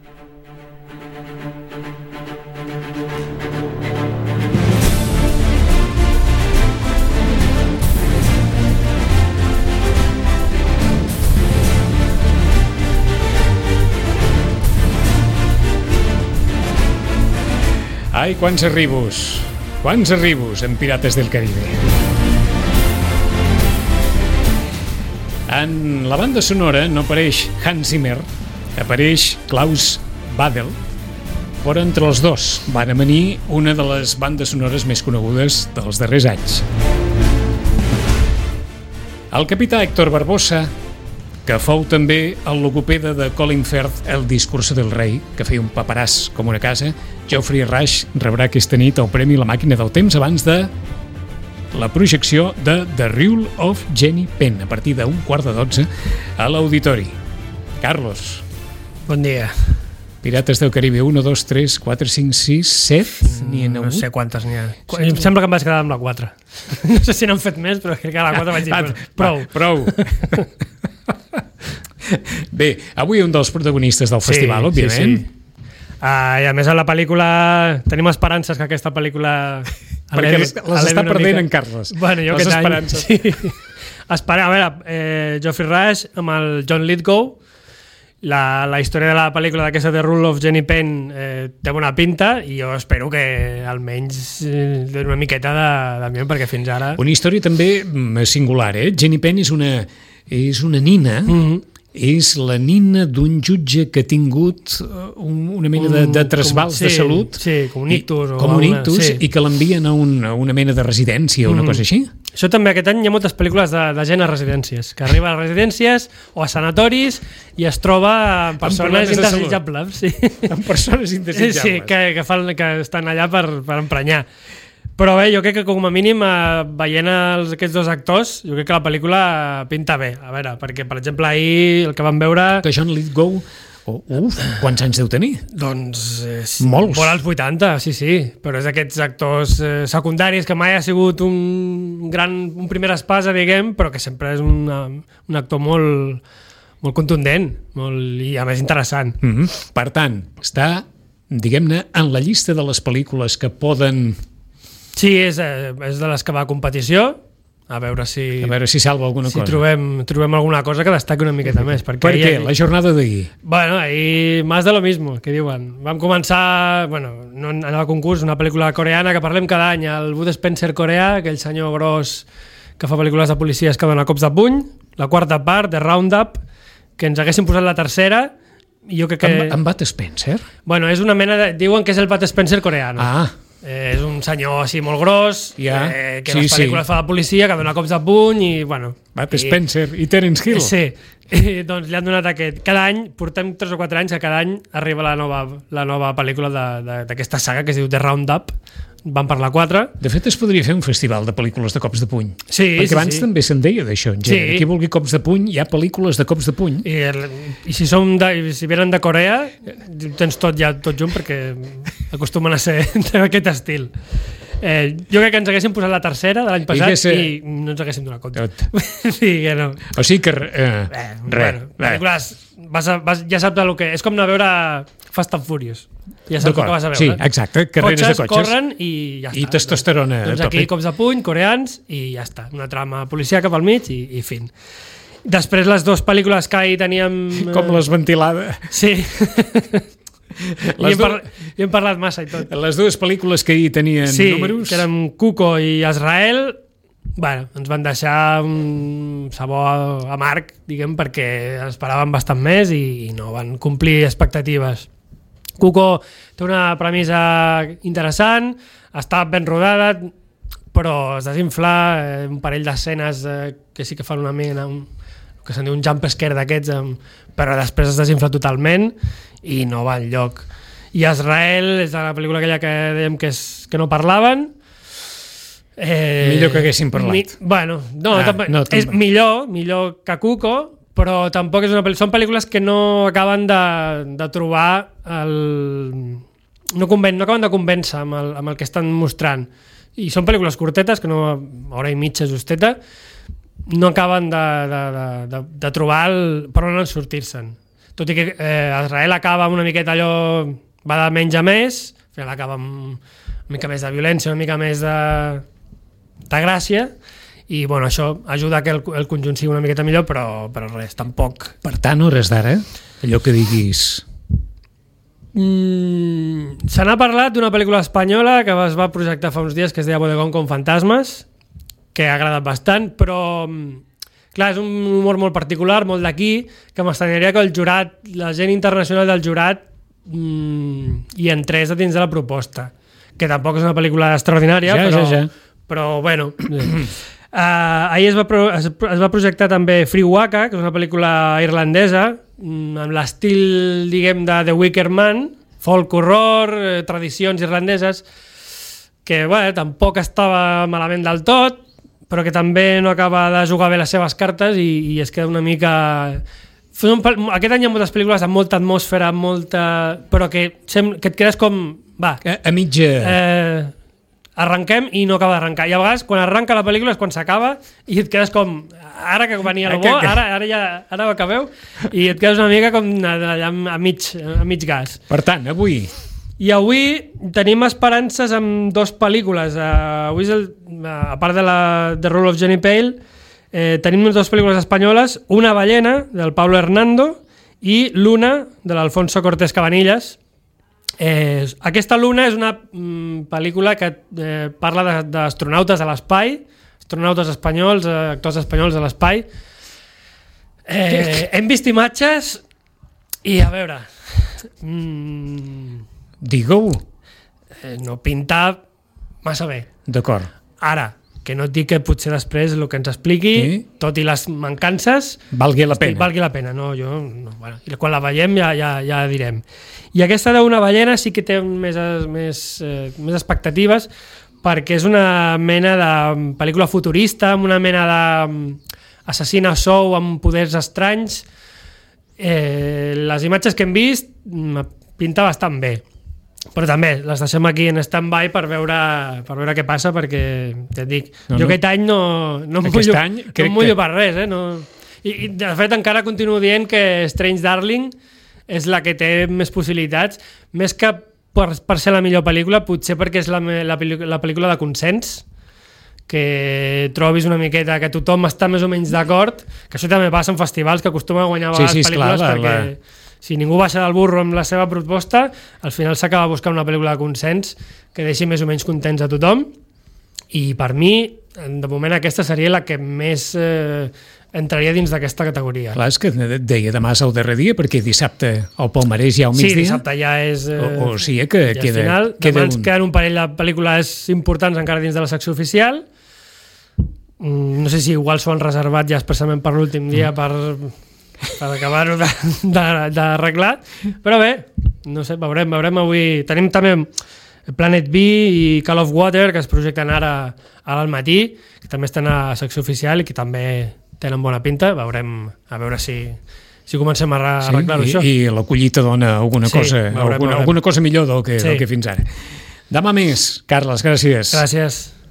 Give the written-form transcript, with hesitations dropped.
Ai, quants arribos en Pirates del Caribe. En la banda sonora no apareix Hans Zimmer, apareix Klaus Badel, però entre els dos van amanir una de les bandes sonores més conegudes dels darrers anys. El capità Héctor Barbosa, que fou també el logopeda de Colin Firth, El discurso del rei, que feia un paperàs com una casa, Geoffrey Rush rebrà aquesta nit el premi La màquina del temps abans de la projecció de The Rule of Jenny Penn a partir d'1 quart de 12 a l'Auditori. Carlos. Bon dia. Pirates del Caribe 1, 2, 3, 4, 5, 6, 7... No sé quantes n'hi ha. Em sembla que em vaig quedar amb la 4. No sé si n'han fet més, però crec que a la 4 vaig dir prou. Bé, avui un dels protagonistes del festival, òbviament. Sí. I a més a la pel·lícula tenim esperances que aquesta pel·lícula perquè les està perdent en Carles. Bueno, jo les aquest esperances. Any sí. A veure, Geoffrey Rush amb el John Lithgow, la història de la pel·lícula d'aquesta The Rule of Jenny Penn té bona pinta i jo espero que almenys doni una miqueta d'ambient, perquè fins ara... Una història també singular, Jenny Penn és una nina, és la nina d'un jutge que ha tingut una mena de trasbals de salut, com un ictus, i que l'envien a una mena de residència o una cosa així. Això també aquest any hi ha moltes pel·lícules de gent a residències, que arriba a residències o a sanatoris i es troba amb persones indesitjables. Amb persones indesitjables. Sí, que estan allà per emprenyar. Però bé, jo crec que com a mínim veient aquests dos actors, jo crec que la pel·lícula pinta bé. A veure, perquè per exemple ahir el que vam veure... Que John Lithgow, quants anys deu tenir? Doncs molts. Vora als 80, sí, però és d'aquests actors secundaris que mai ha sigut un primer espasa, diguem, però que sempre és un actor molt contundent i a més interessant. Per tant, està, diguem-ne, en la llista de les pel·lícules que poden... Sí, és de les que va a competició, a veure si salva alguna cosa. Si trobem alguna cosa que destaqui una miqueta més. Per què? La jornada d'ahir? Bueno, ahir más de lo mismo, que diuen. Vam començar, no anava a concurs, una pel·lícula coreana que parlem cada any, el Bud Spencer coreà, aquell senyor gros que fa pel·lícules de policies que dona cops de puny, la quarta part, de Roundup, que ens haguessin posat la tercera, i jo crec que... En Bud Spencer? Bueno, és una mena de... Diuen que és el Bud Spencer coreano. És un senyor així molt gros, que les pel·lícules fa de policia, que dona cops de puny i, Bud Spencer i Terence Hill. Sí, doncs li han donat aquest. Cada any, portem 3 o 4 anys que cada any arriba la nova pel·lícula d'aquesta saga que es diu The Roundup. Van per la 4. De fet, es podria fer un festival de pel·lícules de cops de puny. Sí, perquè abans també se'n deia d'això, en gènere. Qui vulgui cops de puny, hi ha pel·lícules de cops de puny. I si venen de Corea, tens tot junt, perquè acostumen a ser d'aquest estil. Jo crec que ens haguéssim posat la tercera de l'any passat i no ens haguéssim donat compte. Sí, que no. O sigui que pel·lícules, ja saps el que... És com anar a veure Fast and Furious. Ja saps el que vas a veure. Sí, exacte, carreres de cotxes. Corren i ja està. I testosterona. Doncs aquí cops de puny, coreans, i ja està. Una trama policíaca pel mig i fin. Després les dues pel·lícules que ahir teníem... Com les ventilades. Sí. I hem parlat massa i tot. Les dues pel·lícules que ahir tenien números... Sí, que eren Cuco i Azrael, ens van deixar un sabor amarg, diguem, perquè esperaven bastant més i no van complir expectatives. Cuco té una premissa interessant, està ben rodada, però es desinfla un parell d'escenes que sí que fan una mena, que se'n diu un jump scare d'aquests, però després es desinfla totalment i no va enlloc. I Azrael és la pel·lícula aquella que dèiem que no parlaven. Millor que haguessin parlat. És millor que Cuco, però tampoc és una pel·lícula. Són pel·lícules que no acaben de trobar no acaben de convèncer amb el que estan mostrant. I són pel·lícules curtetes, que no, hora i mitja justeta, no acaben de trobar per on sortir-se'n. tot i que Azrael acaba una miqueta allò, va de menys a més, al final acaba amb una mica més de violència, una mica més de gràcia, i bueno, això ajuda que el conjunt sigui una miqueta millor, però res, tampoc. Per tant, hores d'ara, allò que diguis... Se n'ha parlat d'una pel·lícula espanyola que es va projectar fa uns dies, que es deia Bodegón con fantasmes, que ha agradat bastant, però clar, és un humor molt particular, molt d'aquí, que m'estranyaria que el jurat, la gent internacional del jurat hi entrés a dins de la proposta, que tampoc és una pel·lícula extraordinària, però bueno. Ahir es va projectar també Free Waka, que és una pel·lícula irlandesa, amb l'estil, diguem, de The Wicker Man, folk horror, tradicions irlandeses, que bueno, tampoc estava malament del tot, però que també no acaba de jugar bé les seves cartes i es queda una mica... Aquest any hi ha moltes pel·lícules amb molta atmosfera, però que et quedes com... Va, a mitja... arrenquem i no acaba d'arrencar. I a vegades, quan arranca la pel·lícula és quan s'acaba i et quedes com... Ara que venia el bo, ara ho acabeu, i et quedes una mica com allà a mig gas. Per tant, avui... I avui tenim esperances amb dues pel·lícules. Avui, a part de The Role of Jenny Pale, tenim dues pel·lícules espanyoles, Una ballena, del Pablo Hernando, i Luna, de l'Alfonso Cortés Cabanillas. Aquesta Luna és una pel·lícula que parla d'astronautes a l'espai, astronautes espanyols, actors espanyols a l'espai. Hem vist imatges i a veure... Digue-ho. No pinta massa bé. D'acord. Ara, que no et dic que potser després el que ens expliqui, tot i les mancances... Valgui la pena. Valgui la pena, no, bueno, i quan la veiem ja direm. I aquesta d'Una ballena sí que té més expectatives, perquè és una mena de pel·lícula futurista, amb una mena d'assassina sou amb poders estranys. Les imatges que hem vist pinta bastant bé, però també les deixem aquí en stand-by per veure què passa, perquè ja et dic, jo aquest any no em mullo per res, i de fet encara continuo dient que Strange Darling és la que té més possibilitats, més que per ser la millor pel·lícula, potser perquè és la pel·lícula de consens, que trobis una miqueta que tothom està més o menys d'acord, que això també passa en festivals, que acostuma a guanyar a vegades pel·lícules, perquè si ningú baixa del burro amb la seva proposta, al final s'acaba buscant una pel·lícula de consens que deixi més o menys contents a tothom, i per mi, de moment, aquesta seria la que més entraria dins d'aquesta categoria. Clar, és que et deia demà és el darrer dia, perquè dissabte el palmarès ja al migdia. Sí, dissabte ja és... O sigui que queda demà queden un parell de pel·lícules importants encara dins de la secció oficial. No sé si igual s'ho han reservat ja expressament per l'últim dia per acabar-ho d'arreglar, però bé, no sé, veurem avui. Tenim també Planet B i Call of Water, que es projecten ara al matí, que també estan a secció oficial i que també tenen bona pinta. Veurem a veure si comencem a arreglar-ho, això. I la collita dona alguna cosa millor del que fins ara. Demà més. Carles, gràcies. Gràcies.